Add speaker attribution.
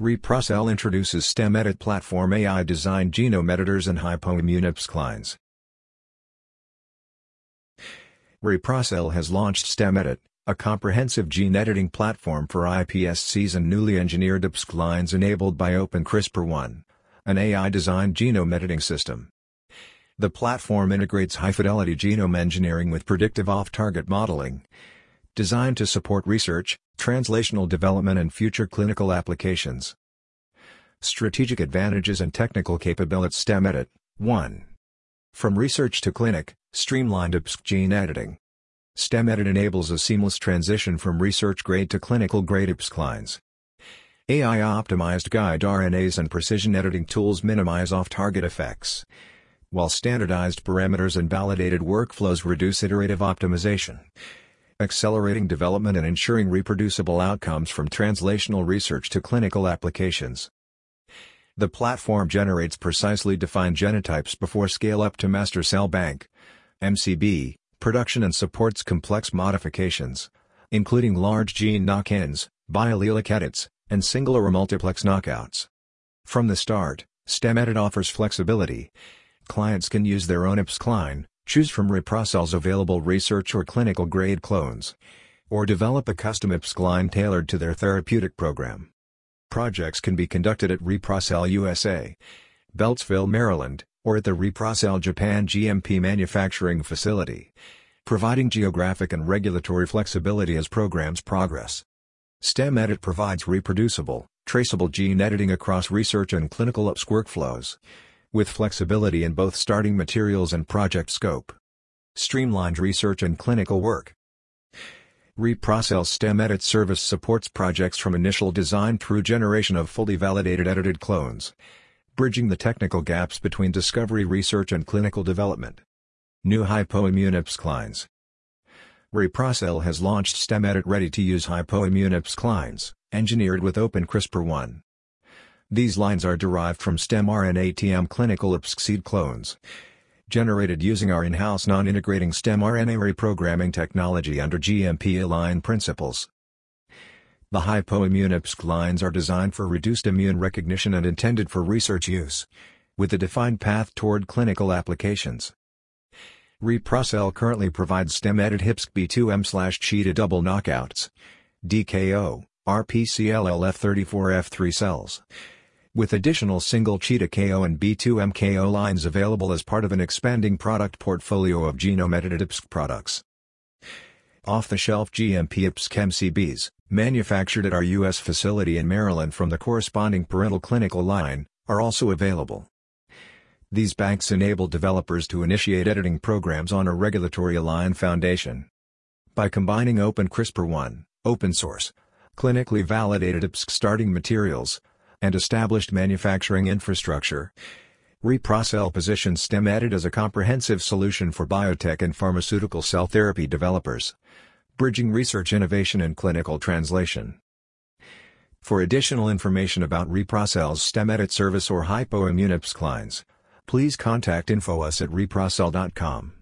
Speaker 1: ReProcell introduces StemEdit platform AI-designed genome editors and hypoimmune-clines. ReProcell has launched StemEdit, a comprehensive gene editing platform for iPSCs and newly engineered clines enabled by OpenCRISPR-1, an AI-designed genome editing system. The platform integrates high-fidelity genome engineering with predictive off-target modeling, designed to support research, translational development and future clinical applications. Strategic advantages and technical capabilities. StemEdit 1. From research to clinic, streamlined gene editing. StemEdit enables a seamless transition from research-grade to clinical-grade clines. AI-optimized guide RNAs and precision editing tools minimize off-target effects, while standardized parameters and validated workflows reduce iterative optimization, accelerating development and ensuring reproducible outcomes from translational research to clinical applications. The platform generates precisely defined genotypes before scale-up to master cell bank (MCB) production and supports complex modifications, including large gene knock-ins, biallelic edits, and single or multiplex knockouts. From the start, StemEdit offers flexibility. Clients can use their own cline, choose from ReProcell's available research or clinical-grade clones, or develop a custom cline tailored to their therapeutic program. Projects can be conducted at ReProcell USA, Beltsville, Maryland, or at the ReProcell Japan GMP manufacturing facility, providing geographic and regulatory flexibility as programs progress. StemEdit provides reproducible, traceable gene editing across research and clinical workflows, with flexibility in both starting materials and project scope. Streamlined research and clinical work. ReProcell's StemEdit service supports projects from initial design through generation of fully validated edited clones, bridging the technical gaps between discovery research and clinical development. New hypoimmune clines. ReProcell has launched StemEdit ready-to-use hypoimmune clines, engineered with OpenCRISPR-1. These lines are derived from StemRNA-TM clinical seed clones, generated using our in-house non-integrating StemRNA reprogramming technology under GMP-aligned principles. The hypoimmune lines are designed for reduced immune recognition and intended for research use, with a defined path toward clinical applications. ReProcell currently provides StemEdit HIPSC-B2M/cheetah double knockouts, DKO, RPCLLF34F3 cells, with additional single cheetah KO and B2M KO lines available as part of an expanding product portfolio of genome-edited IPSC products. Off-the-shelf GMP IPSC MCBs, manufactured at our U.S. facility in Maryland from the corresponding parental clinical line, are also available. These banks enable developers to initiate editing programs on a regulatory-aligned foundation. By combining OpenCRISPR-1, open-source, clinically validated IPSC starting materials, and established manufacturing infrastructure, ReProcell positions StemEdit as a comprehensive solution for biotech and pharmaceutical cell therapy developers, bridging research innovation and clinical translation. For additional information about ReProcell's StemEdit service or hypoimmune clines, please contact info@reprocell.com.